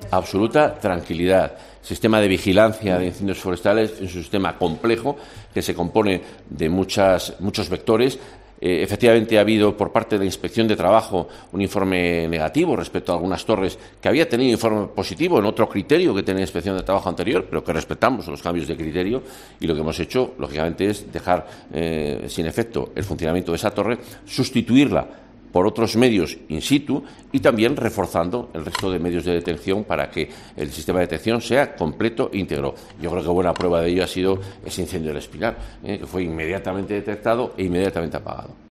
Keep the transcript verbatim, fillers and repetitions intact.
absoluta tranquilidad. El sistema de vigilancia de incendios forestales es un sistema complejo que se compone de muchas, muchos vectores. Eh, efectivamente, ha habido por parte de la Inspección de Trabajo un informe negativo respecto a algunas torres que había tenido informe positivo en otro criterio que tenía la Inspección de Trabajo anterior, pero que respetamos los cambios de criterio, y lo que hemos hecho, lógicamente, es dejar eh, sin efecto el funcionamiento de esa torre, sustituirla por otros medios in situ y también reforzando el resto de medios de detección para que el sistema de detección sea completo e íntegro. Yo creo que buena prueba de ello ha sido ese incendio del Espinar, eh, que fue inmediatamente detectado e inmediatamente apagado.